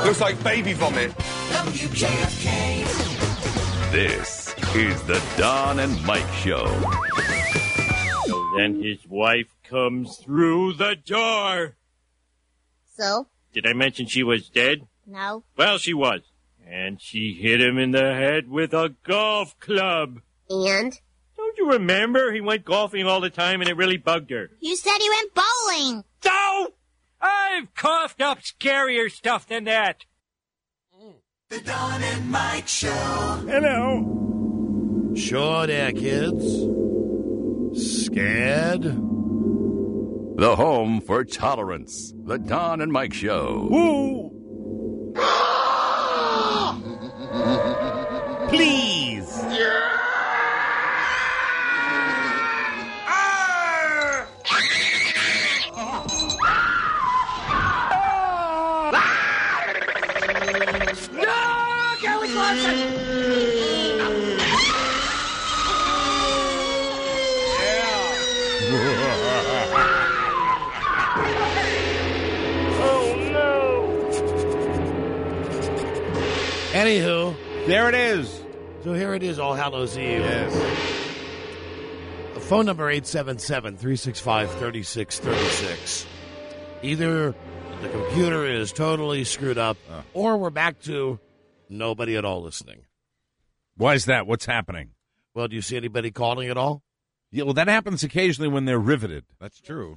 Looks like baby vomit. WKFK. This is the Don and Mike Show. So then his wife comes through the door. So? Did I mention she was dead? No. Well, she was. And she hit him in the head with a golf club. And? Don't you remember? He went golfing all the time and it really bugged her. You said he went bowling. No! I've coughed up scarier stuff than that. The Don and Mike Show. Hello. Sure there, kids. Scared? The home for tolerance. The Don and Mike Show. Woo! Please. Anywho, There it is. so here it is, All Hallows Eve. Yes. The phone number 877-365-3636. Either the computer is totally screwed up, or we're back to nobody at all listening. Why is that? What's happening? Well, do you see anybody calling at all? Yeah, well, that happens occasionally when they're riveted. That's true.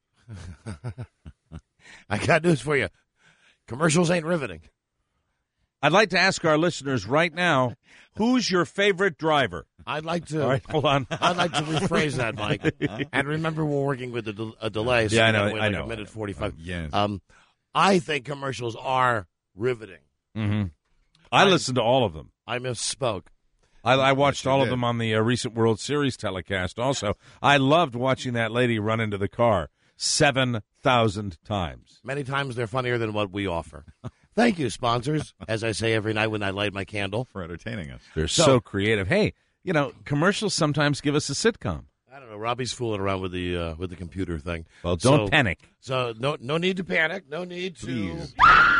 I got news for you. Commercials ain't riveting. I'd like to ask our listeners right now, who's your favorite driver? I'd like to. All right, hold on. I'd like to rephrase that, Mike. And remember, we're working with a delay. So Yeah, I we know, gotta wait I like know. a minute 45. Yes. I think commercials are riveting. Mm-hmm. I listened to all of them. I misspoke. I watched you all of did. them on the recent World Series telecast also. I loved watching that lady run into the car 7,000 times. Many times they're funnier than what we offer. Thank you, sponsors, as I say every night when I light my candle. For entertaining us. They're so creative. Hey, you know, commercials sometimes give us a sitcom. I don't know. Robbie's fooling around with the computer thing. Well, don't panic. So no need to panic. No need to Please.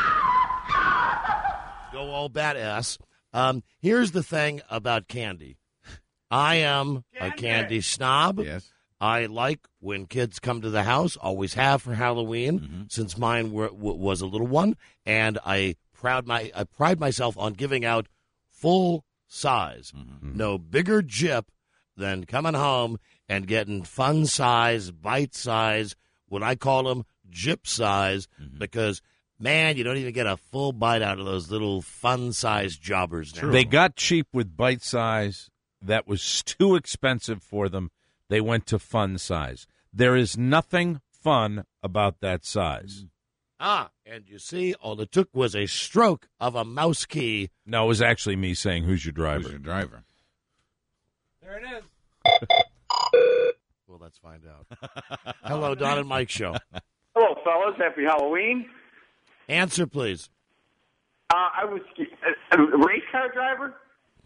go all badass. Here's the thing about candy. I am a candy snob. Yes. I like when kids come to the house, always have for Halloween, since mine was a little one, and I pride myself on giving out full size. No bigger jip than coming home and getting fun size, bite size, what I call them jip size, because, man, you don't even get a full bite out of those little fun size jobbers now. They got cheap with bite size. That was too expensive for them. They went to fun size. There is nothing fun about that size. And you see, all it took was a stroke of a mouse key. No, it was actually me saying, who's your driver? Who's your driver? There it is. Well, let's find out. Hello, Don and Mike Show. Hello, fellas. Happy Halloween. Answer, please. I was a race car driver.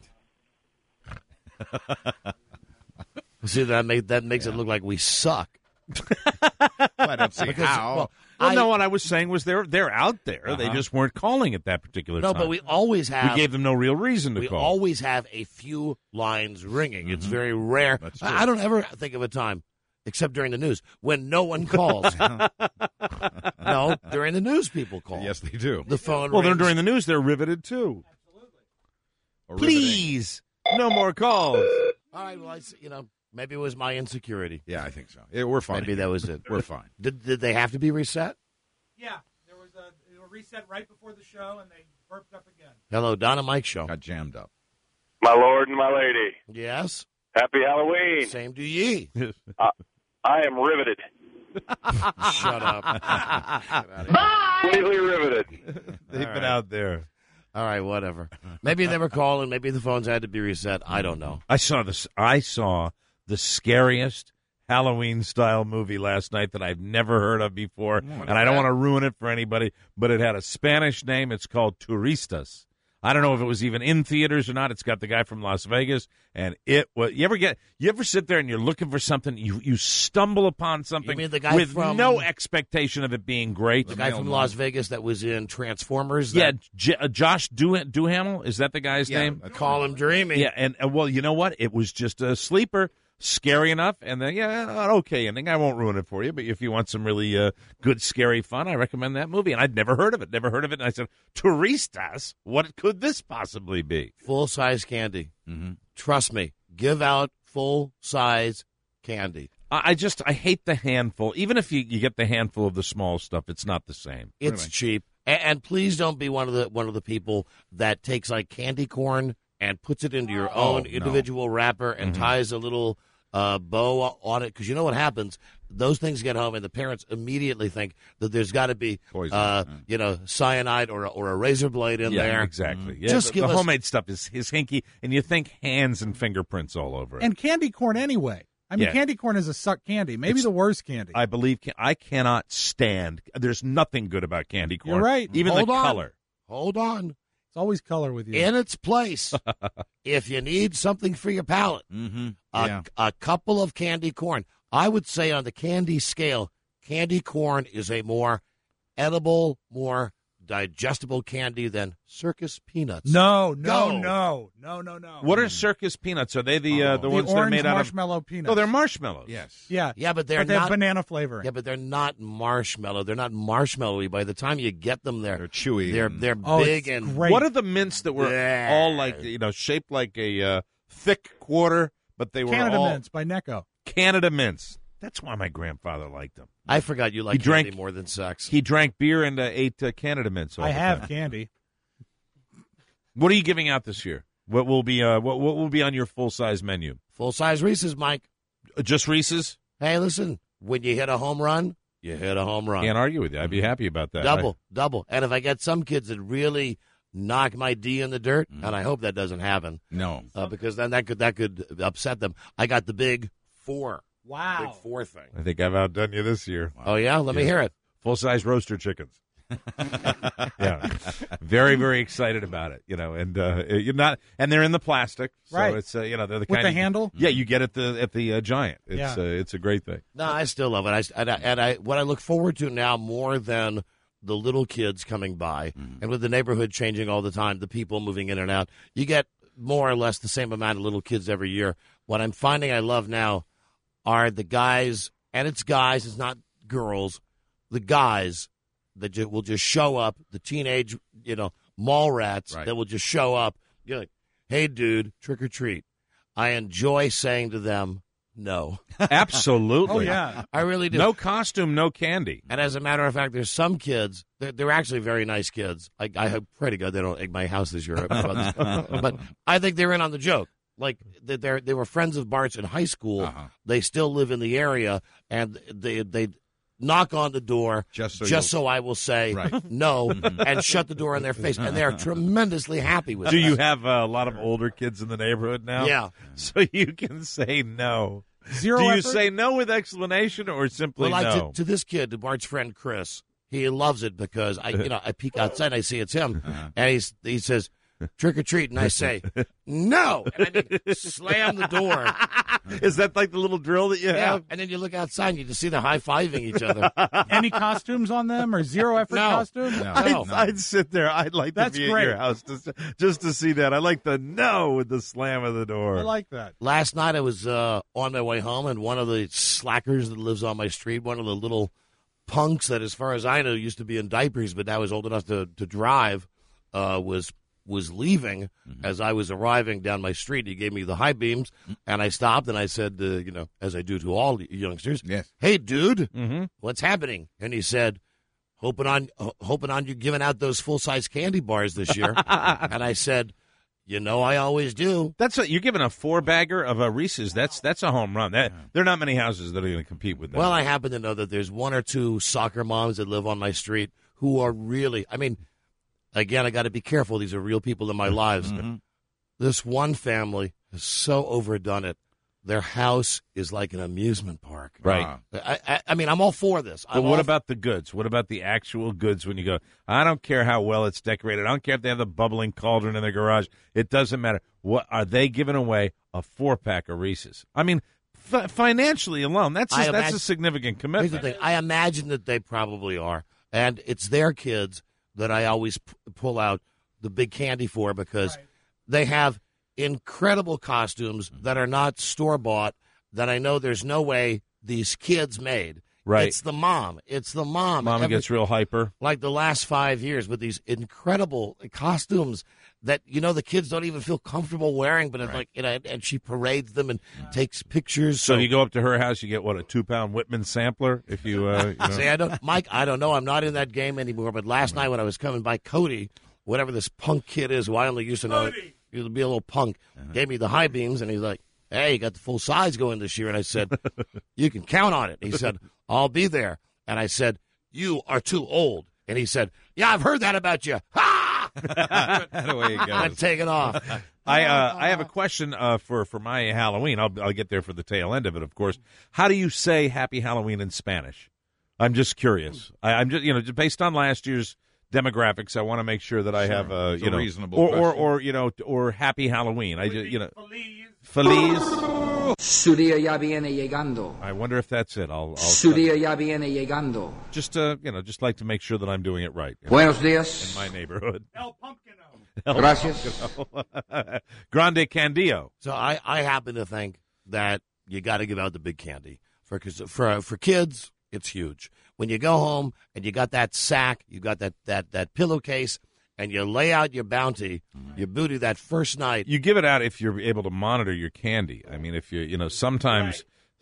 See, that makes it look like we suck. I don't see how. Well, no, what I was saying was they're out there. They just weren't calling at that particular No, time. but we always have. We gave them no real reason to we call. always have a few lines ringing. It's very rare. That's true. I don't ever think of a time, except during the news, when no one calls. No, during the news, people call. Yes, they do. The phone Well, rings. then during the news, they're riveted too. Or Please, no more calls. All right, well, maybe it was my insecurity. riveting. Yeah, I think so. We're fine. Maybe that was it. We're fine. Did they have to be reset? Yeah, there was a reset right before the show, and they burped up again. Hello, Don and Mike Show. Got jammed up. My lord and my lady. Yes. Happy Halloween. Same to ye. I am riveted. Shut up. Completely riveted. They've been out there. All right, whatever. Maybe they were calling. Maybe the phones had to be reset. I don't know. I saw the scariest Halloween-style movie last night that I've never heard of before, and I don't want to ruin it for anybody, but it had a Spanish name. It's called Turistas. I don't know if it was even in theaters or not. It's got the guy from Las Vegas, and it was. You ever sit there and you're looking for something, you stumble upon something You mean the guy with from- no expectation of it being great. The guy from Las Vegas that was in Transformers. Yeah, Josh Duhamel, is that the guy's name? Call him Dreamy. Yeah, and well, you know what? It was just a sleeper. Scary enough, and then okay ending. I won't ruin it for you, but if you want some really good scary fun, I recommend that movie. And I'd never heard of it, and I said, Turistas, what could this possibly be? Full-size candy. Mm-hmm. Trust me, give out full-size candy. I hate the handful. Even if you get the handful of the small stuff, it's not the same. It's cheap, and please don't be one of the people that takes like candy corn and puts it into your own individual wrapper and ties a little bow on it, because you know what happens? Those things get home, and the parents immediately think that there's got to be cyanide or a razor blade in there. Exactly. Yeah, Just give the us- homemade stuff is hinky, and you think hands and fingerprints all over it. And candy corn anyway. I mean, Yeah. candy corn is a suck candy. Maybe It's- the worst candy. I believe I cannot stand. There's nothing good about candy corn. You're right. Even Hold the on. color. Hold on. It's always color with you. In its place, if you need something for your palate, a couple of candy corn. I would say on the candy scale, candy corn is a more edible, more digestible candy than circus peanuts. No. What are circus peanuts? Are they the ones that are orange made out of marshmallow peanuts. Oh, they're marshmallows. Yes. Yeah. Yeah, but they're But they have not banana flavoring. Yeah, but they're not marshmallow. They're not marshmallowy. By the time you get them, They're chewy. They're Oh, big it's and great. What are the mints that were Yeah. all like shaped like a thick quarter, but they were Canada all Mints by Necco. Canada mints. That's why my grandfather liked them. I forgot you like He drank- candy more than sex. He drank beer and ate Canada mints. All I the have time. candy. What are you giving out this year? What will be what will be on your full size menu? Full size Reese's, Mike. Just Reese's? Hey, listen. When you hit a home run, you hit a home run. Can't argue with you. I'd be happy about that. Double. And if I get some kids that really knock my D in the dirt, and I hope that doesn't happen, No. because then that could upset them. I got the big 4. Wow. Big 4 thing. I think I've outdone you this year. Oh yeah, let me hear it. Full size roaster chickens. Yeah, very very excited about it. And you're not, and they're in the plastic, so Right. it's they're the With kind the of, handle? Yeah, you get it at the Giant. It's a great thing. No, I still love it. I what I look forward to now more than the little kids coming by, and with the neighborhood changing all the time, the people moving in and out, you get more or less the same amount of little kids every year. What I'm finding I love now are the guys, and it's guys, it's not girls, the guys that will just show up, the teenage, mall rats Right. that will just show up. You're like, hey, dude, trick or treat. I enjoy saying to them, no. Absolutely. Oh, yeah. I really do. No costume, no candy. And as a matter of fact, there's some kids, they're actually very nice kids. I pray to God they don't egg my house this year. But I think they're in on the joke. Like, they were friends of Bart's in high school. Uh-huh. They still live in the area, and they knock on the door Just so I will say Right. no and shut the door in their face. And they're tremendously happy with it. Do you have a lot of older kids in the neighborhood now? Yeah. So you can say no. Zero Do you effort? say no with explanation or simply Well, like no? to this kid, to Bart's friend Chris, he loves it because I peek outside and I see it's him, and he says, trick or treat, and I say, no, and I slam the door. Is that like the little drill that you Yeah, have? and then you look outside and you just see them high-fiving each other. Any costumes on them or zero effort No. costumes? No. I'd sit there. I'd like That's to be great. at your house just to see that. I like the no with the slam of the door. I like that. Last night I was on my way home, and one of the slackers that lives on my street, one of the little punks that, as far as I know, used to be in diapers but now is old enough to drive, was leaving as I was arriving down my street. He gave me the high beams, and I stopped, and I said, as I do to all youngsters, Yes. hey, dude, what's happening? And he said, hoping on you giving out those full-size candy bars this year. And I said, I always do. That's you're giving a 4-bagger of a Reese's. That's a home run. There are not many houses that are going to compete with that. Well, I happen to know that there's one or two soccer moms that live on my street who are really, again, I got to be careful. These are real people in my lives. This one family has so overdone it their house is like an amusement park. Right. I mean, I'm all for this. But what about the goods? What about the actual goods when you go, I don't care how well it's decorated. I don't care if they have the bubbling cauldron in their garage. It doesn't matter. What are they giving away? A 4-pack of Reese's. I mean, financially alone, that's a significant commitment. Here's the thing. I imagine that they probably are. And it's their kids that I always pull out the big candy for because they have incredible costumes that are not store-bought that I know there's no way these kids made. Right. It's the mom. Mama gets real hyper. Like the last 5 years with these incredible costumes that, the kids don't even feel comfortable wearing, but it's and she parades them and takes pictures. So you go up to her house, you get, a 2-pound Whitman sampler? If you, See, Mike, I don't know. I'm not in that game anymore, but last night when I was coming by, Cody, whatever this punk kid is who I only used to know, he would be a little punk, gave me the high beams, and he's like, hey, you got the full size going this year. And I said, you can count on it. And he said, I'll be there. And I said, you are too old. And he said, yeah, I've heard that about you. Ha! The way it goes. I'm taking off. I have a question for my Halloween. I'll get there for the tail end of it, of course. How do you say Happy Halloween in Spanish? I'm just curious. I'm just just based on last year's demographics, I want to make sure that I have a reasonable or Happy Halloween. I just Feliz. Su día ya viene llegando. I wonder if that's it. I'll Su día ya viene llegando. Just just like to make sure that I'm doing it right. Buenos días. In my neighborhood. El Pumpkino. Gracias. Grande Candio. So I happen to think that you got to give out the big candy for kids. It's huge. When you go home and you got that sack, you got that pillowcase, and you lay out your bounty, your booty that first night. You give it out if you're able to monitor your candy. I mean, if sometimes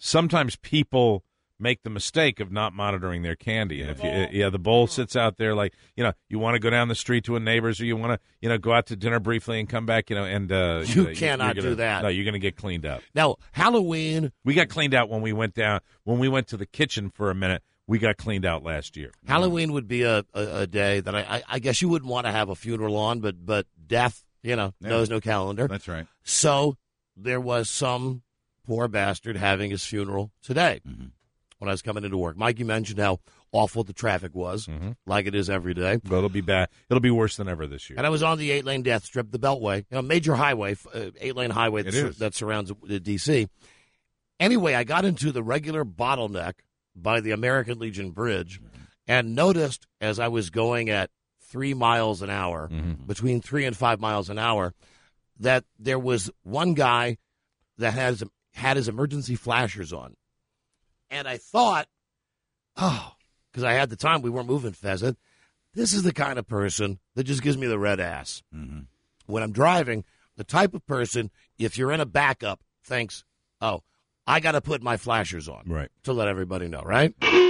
people make the mistake of not monitoring their candy. And if the bowl sits out there like, you want to go down the street to a neighbor's or you want to, go out to dinner briefly and come back, and you cannot do that. No, you're going to get cleaned up. Now, Halloween. We got cleaned out when we went to the kitchen for a minute. We got cleaned out last year. Halloween would be a day that I guess you wouldn't want to have a funeral on, but death, knows no calendar. That's right. So there was some poor bastard having his funeral today when I was coming into work. Mike, you mentioned how awful the traffic was, like it is every day. But it'll be bad. It'll be worse than ever this year. And I was on the 8-lane death strip, the Beltway, major highway, 8-lane highway that surrounds D.C. Anyway, I got into the regular bottleneck by the American Legion Bridge and noticed as I was going at 3 miles an hour, between 3 and 5 miles an hour, that there was one guy that had his emergency flashers on. And I thought, because I had the time, we weren't moving fast. This is the kind of person that just gives me the red ass. When I'm driving, the type of person, if you're in a backup, thinks, I got to put my flashers on to let everybody know, right?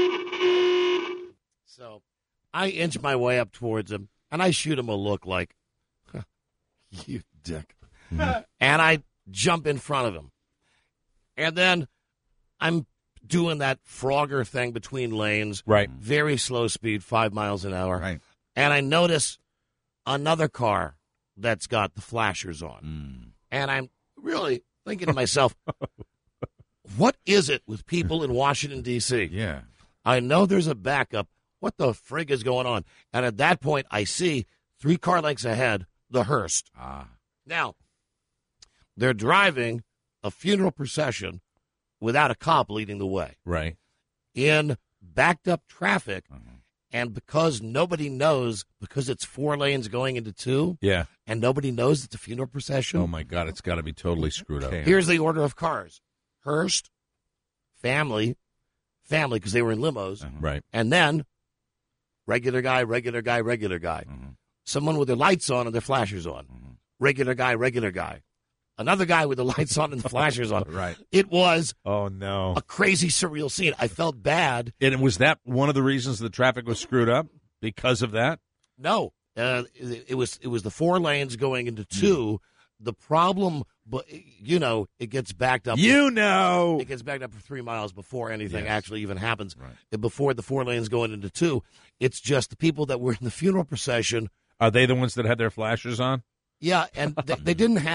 So I inch my way up towards him, and I shoot him a look like, you dick. And I jump in front of him. And then I'm doing that Frogger thing between lanes. Right. Very slow speed, 5 miles an hour. Right. And I notice another car that's got the flashers on. And I'm really thinking to myself, what is it with people in Washington, D.C.? Yeah. I know there's a backup. What the frig is going on? And at that point, I see 3 car lengths ahead, the Hearst. Now, they're driving a funeral procession without a cop leading the way. Right. In backed up traffic. And because nobody knows, because it's 4 lanes going into 2. Yeah. And nobody knows it's a funeral procession. Oh, my God. It's got to be totally screwed up. Here's the order of cars. Hearst, family, because they were in limos. Right. And then regular guy. Someone with their lights on and their flashers on. Regular guy. Another guy with the lights on and the flashers on. Right. It was a crazy, surreal scene. I felt bad. And was that one of the reasons the traffic was screwed up? Because of that? No. It was the 4 lanes going into 2. The problem, it gets backed up. It gets backed up for 3 miles before anything actually even happens. Right. Before the 4 lanes going into 2, it's just the people that were in the funeral procession. Are they the ones that had their flashers on? Yeah, and they didn't have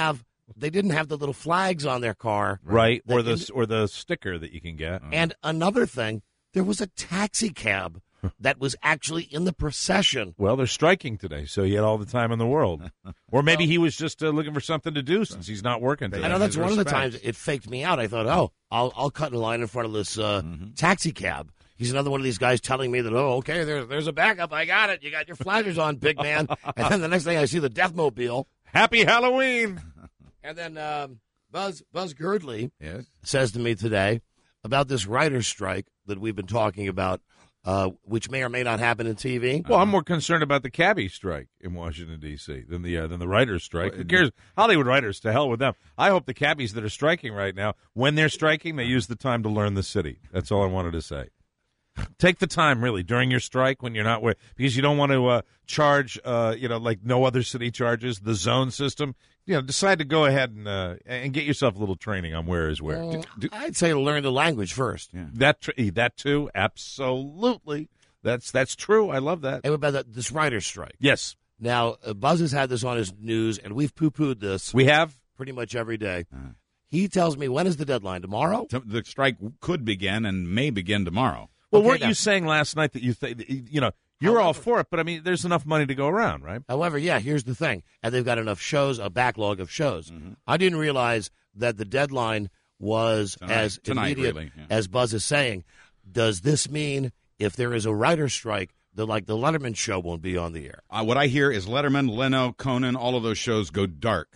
they didn't have the little flags on their car. Right, or That the sticker that you can get. And another thing, there was a taxi cab that was actually in the procession. Well, they're striking today, so he had all the time in the world. Or maybe he was just looking for something to do since he's not working today. I know that's one of the respect. times it faked me out. I thought, I'll cut in line in front of this taxi cab. He's another one of these guys telling me that, okay, there's a backup. I got it. You got your flaggers on, big man. And then the next thing I see the Deathmobile. Happy Halloween! And then Buzz Girdley Yes. says to me today about this writer's strike that we've been talking about, which may or may not happen in TV. Well, I'm more concerned about the cabbie strike in Washington, D.C. than the writers' strike. Who cares? Hollywood writers, to hell with them. I hope the cabbies that are striking right now, when they're striking, they use the time to learn the city. That's all I wanted to say. Take the time, really, during your strike when you're not because you don't want to charge, like no other city charges, the zone system. Decide to go ahead and get yourself a little training on where is where. I'd say learn the language first. Yeah. That too, absolutely. That's true. I love that. And about this writer's strike. Yes, Now, Buzz has had this on his news, and we've poo-pooed this we have. pretty much every day. He tells me, when is the deadline? Tomorrow? The strike could begin and may begin tomorrow. Well, Okay, weren't now- you saying last night that you're all for it, but I mean, there's enough money to go around, right? However, here's the thing. And they've got enough shows, a backlog of shows. I didn't realize that the deadline was as Tonight, immediate really, yeah. as Buzz is saying. Does this mean if there is a writer's strike, the Letterman show won't be on the air? What I hear is Letterman, Leno, Conan, all of those shows go dark.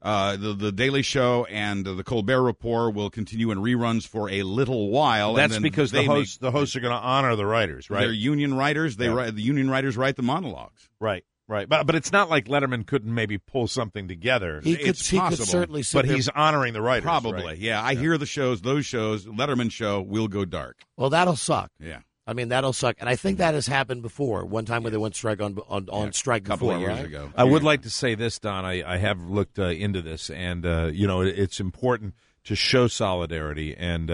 The Daily Show and the Colbert Report will continue in reruns for a little while. That's and then because the they hosts are going to honor the writers, right? They're union writers. They write, the union writers write the monologues. Right. But it's not like Letterman couldn't maybe pull something together. He could possible, certainly sit But there. he's honoring the writers. Probably, right? yeah. I hear the shows, those shows, Letterman show will go dark. Well, that'll suck. Yeah. I mean, that'll suck. And I think that has happened before. One time when they went strike on strike A couple before, of years right? ago. I would like to say this, Don. I have looked into this, and it's important to show solidarity, and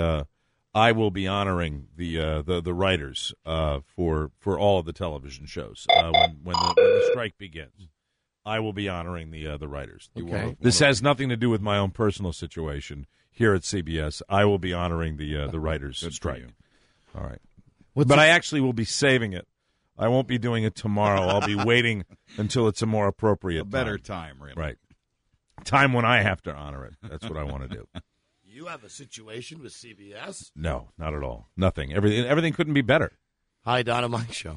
I will be honoring the writers for all of the television shows when the strike begins. I will be honoring the writers. Okay. This has nothing to do with my own personal situation here at CBS. I will be honoring the writers' Good for strike. you. All right. But I actually will be saving it. I won't be doing it tomorrow. I'll be waiting until it's a more appropriate A better time, really. Right. Time when I have to honor it. That's what I want to do. You have a situation with CBS? No, not at all. Nothing. Everything couldn't be better. Hi, Don and Mike Show.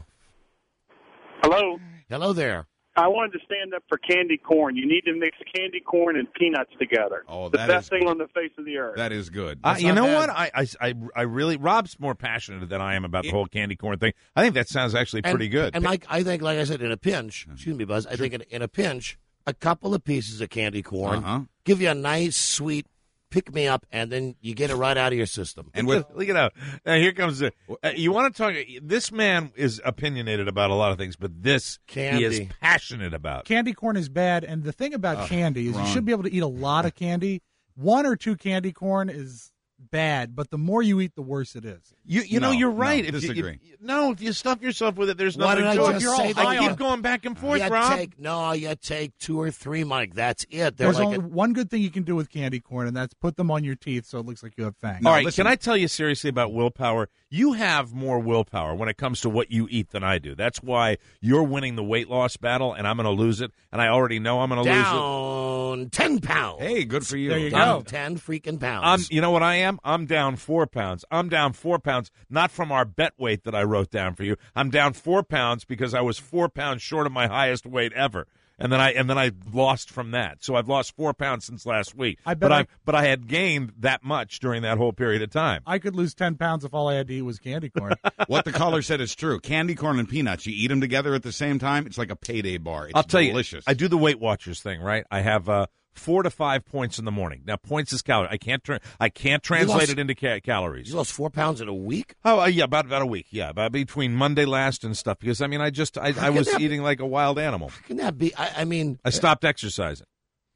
Hello. Hello there. I wanted to stand up for candy corn. You need to mix candy corn and peanuts together. Oh, the that best is- thing on the face of the earth. That is good. You not know bad. what? I really, Rob's more passionate than I am about the whole candy corn thing. I think that sounds actually pretty good. And Mike, I think, like I said, in a pinch, excuse me, Buzz, I think in a pinch, a couple of pieces of candy corn give you a nice, sweet pick-me-up, and then you get it right out of your system. And with Look at that. Now, here comes the. You want to talk? This man is opinionated about a lot of things, but this Candy. he is passionate about. Candy corn is bad, and the thing about candy is Ron. you should be able to eat a lot of candy. 1 or 2 candy corn is bad, but the more you eat, the worse it is. You know, No, you're no, right. disagree. If you stuff yourself with it, there's Why nothing did I to it. just You're all say that? high I on- keep going back and forth, You Rob. take 2 or 3, Mike. That's it. They're There's like only one good thing you can do with candy corn, and that's put them on your teeth so it looks like you have fangs. All right, listen. can I tell you seriously about willpower? You have more willpower when it comes to what you eat than I do. That's why you're winning the weight loss battle, and I'm going to lose it, and I already know I'm going to lose it. down 10 pounds. hey, good for you. There you Down go. 10 freaking pounds. You know what I am? I'm down 4 pounds. I'm down 4 pounds, not from our bet weight that I wrote down for you. I'm down 4 pounds because I was 4 pounds short of my highest weight ever. And then I lost from that. So I've lost 4 pounds since last week. But I had gained that much during that whole period of time. I could lose 10 pounds if all I had to eat was candy corn. What the caller said is true. Candy corn and peanuts, you eat them together at the same time, it's like a payday bar. It's I'll tell delicious. you, I do the Weight Watchers thing, right? I have 4 to 5 points in the morning. Now, points is calorie. I can't translate it into calories. You lost 4 pounds in a week? Oh, yeah, about a week. Yeah, about between Monday last and stuff. Because I mean, I was eating like a wild animal. How can that be? I mean, I stopped exercising.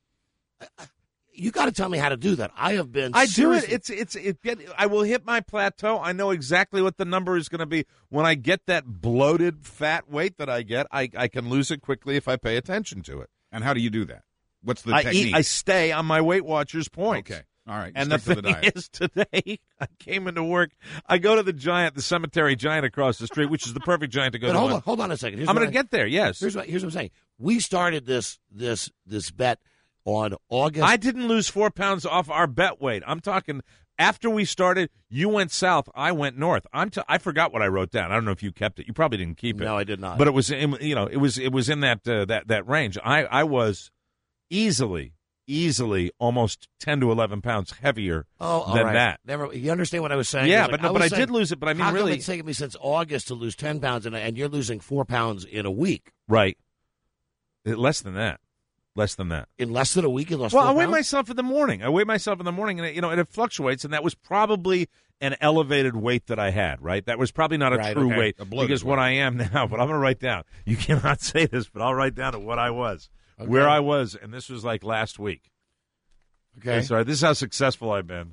you got to tell me how to do that. I have been. I do seriously- it. I will hit my plateau. I know exactly what the number is going to be when I get that bloated fat weight that I get. I can lose it quickly if I pay attention to it. And how do you do that? What's the I technique? eat. I stay on my Weight Watchers points. Okay. All right. And the Stick to thing the diet. is, today I came into work. I go to the cemetery giant across the street, which is the perfect giant to go But to. hold on a second. I'm going to get there. Yes. Here's what I'm saying. We started this bet on August. I didn't lose 4 pounds off our bet weight. I'm talking after we started. You went south. I went north. I forgot what I wrote down. I don't know if you kept it. You probably didn't keep it. No, I did not. But it was it was in that range. I was easily almost 10 to 11 pounds heavier than that. Never. You understand what I was saying? Yeah, Like, but I did lose it. But I mean, how really, come it's taken me since August to lose 10 pounds, and you're losing 4 pounds in a week? right? Less than that. Less than that. In less than a week, you lost. Well, 4 I weigh pounds? myself in the morning. And it fluctuates, and that was probably an elevated weight that I had. Right, that was probably not a Right, true okay. weight A bloated because what weight. I am now. But I'm going to write down. You cannot say this, but I'll write down what I was, Okay. where I was, and this was like last week. Okay. Sorry, this is how successful I've been.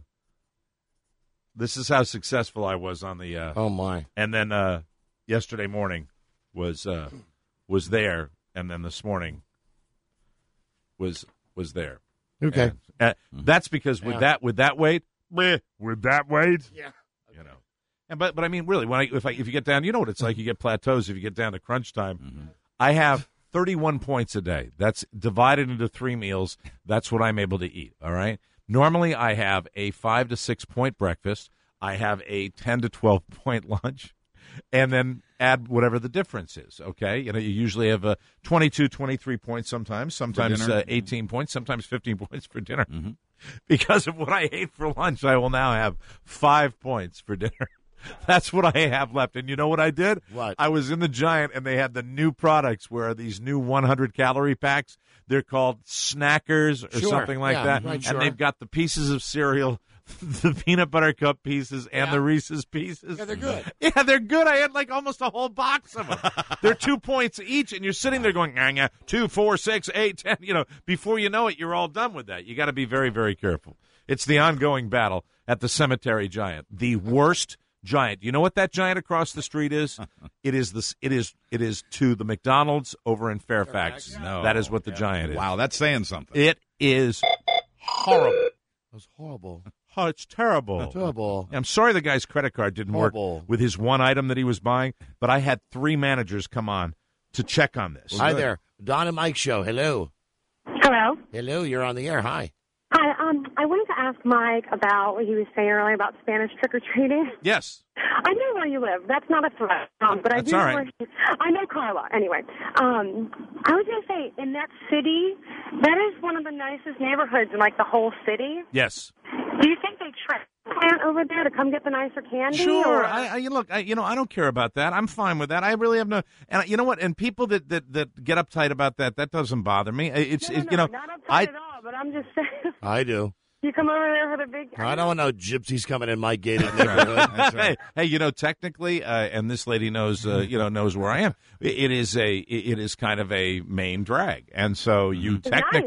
This is how successful I was on the. Oh my. And then yesterday morning was there, and then this morning was there. Okay. And, that's because with that weight, yeah. You know. And but I mean, really, if you get down, you know what it's like. You get plateaus if you get down to crunch time. I have 31 points a day. That's divided into 3 meals. That's what I'm able to eat. All right. Normally, I have a 5 to 6 point breakfast. I have a 10 to 12 point lunch, and then add whatever the difference is. Okay. You usually have 22, 23 points sometimes dinner. 18 points, sometimes 15 points for dinner. Because of what I ate for lunch, I will now have 5 points for dinner. That's what I have left. And you know what I did? What? I was in the Giant, and they had the new products where these new 100-calorie packs. They're called Snackers or Sure. something like Yeah, that. right, and sure. they've got the pieces of cereal, the peanut butter cup pieces, and the Reese's pieces. Yeah, they're good. Yeah, they're good. I had like almost a whole box of them. They're 2 points each, and you're sitting there going, 2, 4, 6, 8, 10. Before you know it, you're all done with that. You got to be very, very careful. It's the ongoing battle at the Cemetery Giant. The worst Giant. You know what that Giant across the street is? It is to the McDonald's over in Fairfax. No. That is what the Giant is. Wow, that's saying something. It is horrible. That was horrible. Oh, it's terrible. Terrible. I'm sorry the guy's credit card didn't Horrible. work with his one item that he was buying, but I had 3 managers come on to check on this. Hi there, Don and Mike show. Hello. Hello. Hello. You're on the air. Hi. Hi. I wanted to ask Mike about what he was saying earlier about Spanish trick or treating. Yes. I know where you live. That's not a threat. But I That's do all know right. I know Carla. Anyway, I was going to say in that city, that is one of the nicest neighborhoods in like the whole city. Yes. Do you think they transplant over there to come get the nicer candy? Sure. Or? I don't care about that. I'm fine with that. I really have no. And you know what? And people that get uptight about that doesn't bother me. No, not uptight at all. But I'm just saying. I do. You come over there for the big. I don't want no gypsies coming in my gated neighborhood. That's right. Hey, technically, and this lady knows, knows where I am. It is kind of a main drag, and so you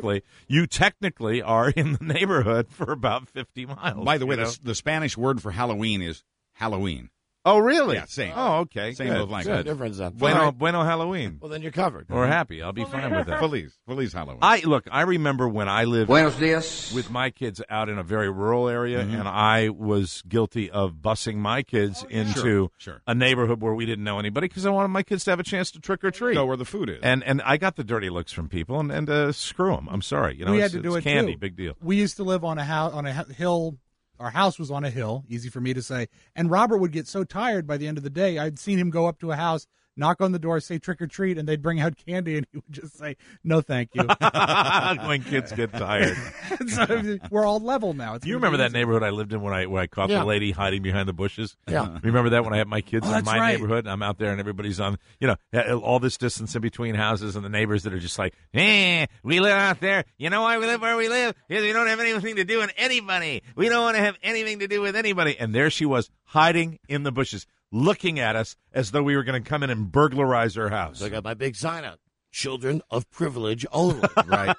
technically are in the neighborhood for about 50 miles. By the way, the Spanish word for Halloween is Halloween. Oh, really? Yeah, same. Oh, okay. Same Good. of language. Good difference then. Bueno Halloween. Well, then you're covered. Or happy. I'll be fine with that. Feliz Halloween. I remember when I lived Buenos dias. with my kids out in a very rural area, and I was guilty of busing my kids into Sure. a neighborhood where we didn't know anybody because I wanted my kids to have a chance to trick or treat. Go where the food is. And I got the dirty looks from people, and screw them. I'm sorry. we it's, had to do it's it candy, too. big deal. We used to live on a hill. Our house was on a hill, easy for me to say. And Robert would get so tired by the end of the day. I'd seen him go up to a house, knock on the door, say trick or treat, and they'd bring out candy, and he would just say, "No, thank you." When kids get tired. So we're all level now. It's Do you gonna be remember that easy. neighborhood I lived in where I caught Yeah. the lady hiding behind the bushes? Yeah. Remember that when I had my kids Oh, in that's my right. neighborhood and I'm out there and everybody's on, all this distance in between houses and the neighbors that are just like, we live out there. You know why we live where we live? Because we don't have anything to do with anybody. We don't want to have anything to do with anybody. And there she was hiding in the bushes, looking at us as though we were going to come in and burglarize her house. So I got my big sign out. Children of privilege only. Right.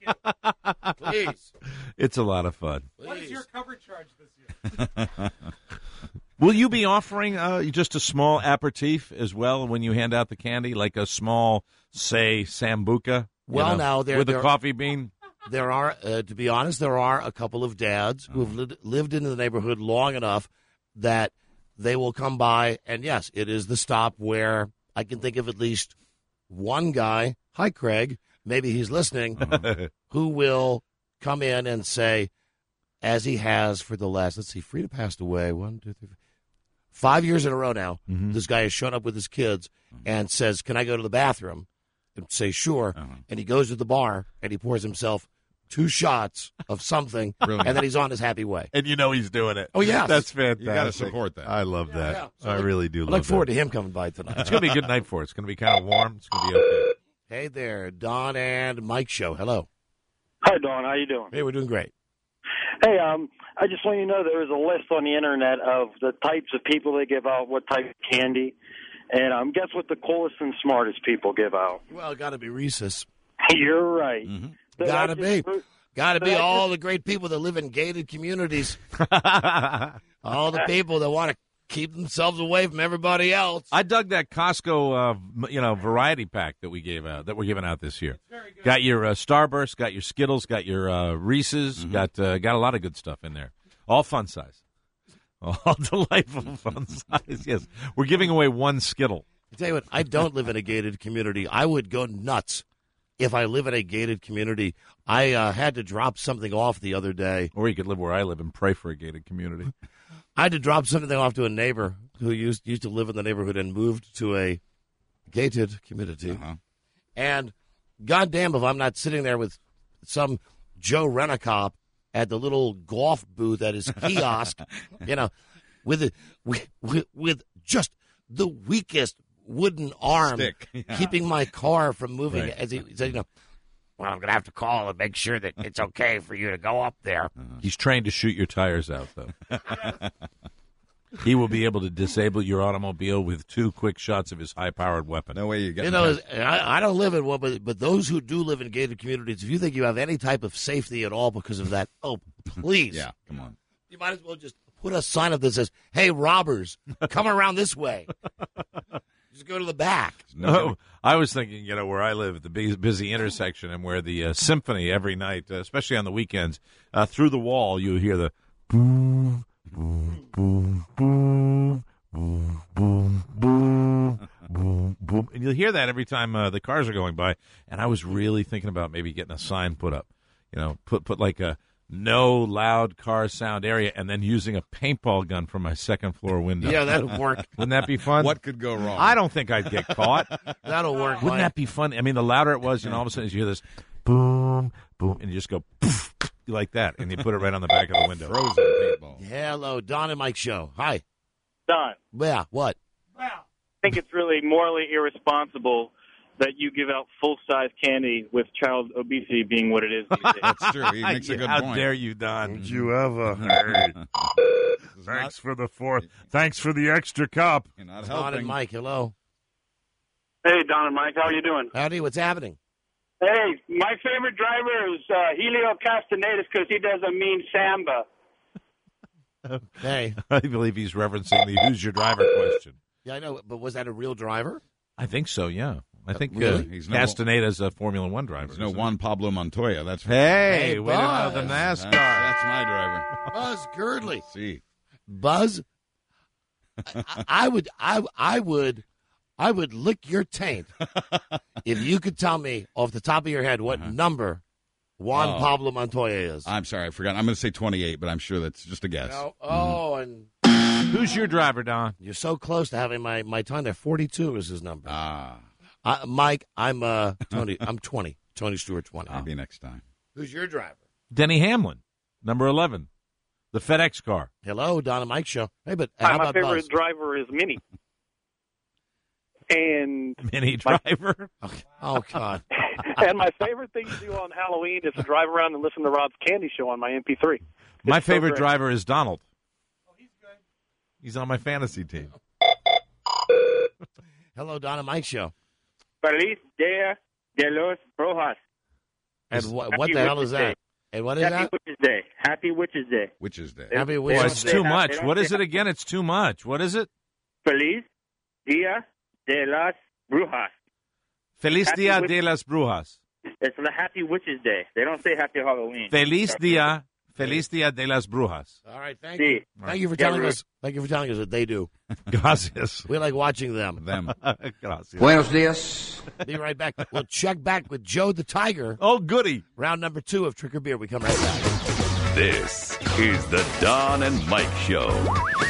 Please. It's a lot of fun. What is your cover charge this year? Will you be offering just a small aperitif as well when you hand out the candy, like a small, say, sambuca? Well, now, with a coffee bean. there are, to be honest, there are a couple of dads who have lived in the neighborhood long enough that they will come by, and yes, it is the stop where I can think of at least one guy, hi, Craig, maybe he's listening, who will come in and say, as he has for the last, let's see, Frida passed away, 1, 2, 3, 4, 5 years in a row now, this guy has shown up with his kids and says, can I go to the bathroom? And say, sure. And he goes to the bar and he pours himself 2 shots of something, and then he's on his happy way. And you know he's doing it. Oh, yes. That's fantastic. You got to support that. I love that. Yeah. So I really do I love look forward that. to him coming by tonight. It's going to be a good night for us. It's going to be kind of warm. It's going to be okay. Hey there, Don and Mike Show. Hello. Hi, Dawn. How you doing? Hey, we're doing great. Hey, I just want you to know there is a list on the internet of the types of people that give out what type of candy, and guess what the coolest and smartest people give out? Well, it got to be Reese's. You're right. So Got to that's be. just- Got to so be that's all just- the great people that live in gated communities. All the people that want to keep themselves away from everybody else. I dug that Costco, variety pack that we gave out, that we're giving out this year. Got your Starburst, got your Skittles, got your Reese's, got a lot of good stuff in there. All fun size. All delightful fun size. Yes, we're giving away 1 Skittle. I tell you what, I don't live in a gated community. I would go nuts if I live in a gated community. I had to drop something off the other day. Or you could live where I live and pray for a gated community. I had to drop something off to a neighbor who used to live in the neighborhood and moved to a gated community. And goddamn if I'm not sitting there with some Joe Rent-A-Cop at the little golf booth at his kiosk, with just the weakest wooden arm, Stick. Yeah. keeping my car from moving. Right. As he said, well, I'm going to have to call and make sure that it's okay for you to go up there. He's trained to shoot your tires out, though. He will be able to disable your automobile with 2 quick shots of his high-powered weapon. No way you get I don't live in one, but those who do live in gated communities, if you think you have any type of safety at all because of that, oh, please. Yeah, come on. You might as well just put a sign up that says, hey, robbers, come around this way. Just go to the back. No, I was thinking, where I live, the busy intersection, and where the symphony every night, especially on the weekends, through the wall, you hear the boom, boom, boom, boom, boom, boom, boom, boom, boom. And you'll hear that every time the cars are going by. And I was really thinking about maybe getting a sign put up, put like a no loud car sound area, and then using a paintball gun from my 2nd floor window. Yeah, that'll work. Wouldn't that be fun? What could go wrong? I don't think I'd get caught. That'll work. Wouldn't that be fun? I mean, the louder it was, all of a sudden you hear this boom, boom, and you just go poof, like that, and you put it right on the back of the window. Frozen paintball. Hello, Don and Mike Show. Hi. Don, Yeah, what? I think it's really morally irresponsible that you give out full-size candy with child obesity being what it is these days. That's true. He makes a good How point. dare you, Don? Don't you ever? Hey, thanks for the 4th. Thanks for the extra cup. You're not Don helping. and Mike, hello. Hey, Don and Mike, how are you doing? Howdy, what's happening? Hey, my favorite driver is Helio Castanedas because he does a mean samba. Hey. I believe he's referencing the "Who's your driver?" question. Yeah, I know, but was that a real driver? I think so. Yeah, I think Really? He's no- Castaneda's a Formula One driver. There's no isn't he? Juan Pablo Montoya. That's for Hey, Hey, way to know the Buzz. NASCAR. That's my driver. Buzz Girdley. See, Buzz, I would lick your taint if you could tell me off the top of your head what number Juan Pablo Montoya is. I'm sorry, I forgot. I'm going to say 28, but I'm sure that's just a guess. No. Oh, and Who's your driver, Don? you're so close to having my tongue there. 42 is his number. Ah, Mike, I'm Tony. I'm 20. Tony Stewart, 20. maybe next time. Who's your driver? Denny Hamlin, number 11, the FedEx car. Hello, Don and Mike Show. Hey, but Hi, how my about favorite Buzz? driver is Minnie. And Mini driver. Oh, God. and my favorite thing to do on Halloween is to drive around and listen to Rob's Candy Show on my MP3. My It's so favorite great. driver is Donald. Oh, he's good. He's on my fantasy team. Hello, Don and Mike Show. Feliz Dia de los Brujas. And what Happy the hell Witches is that? Day. And what is Happy that? Witches Day. Happy Witches Day. Witches Day. Happy Boy, Witches it's Day. too They much. don't What is say- it again? It's too much. What is it? Feliz Dia de las Brujas. Feliz Happy Dia Witch- de las Brujas. It's the Happy Witches Day. They don't say Happy Halloween. Feliz Dia de las Brujas. All right, thank you. Thank you for telling us. Thank you for telling us that they do. Gracias. We like watching them. Gracias. Buenos dias. Be right back. We'll check back with Joe the Tiger. Oh, goody. Round number 2 of Trick or Beer. We come right back. This is the Don and Mike Show.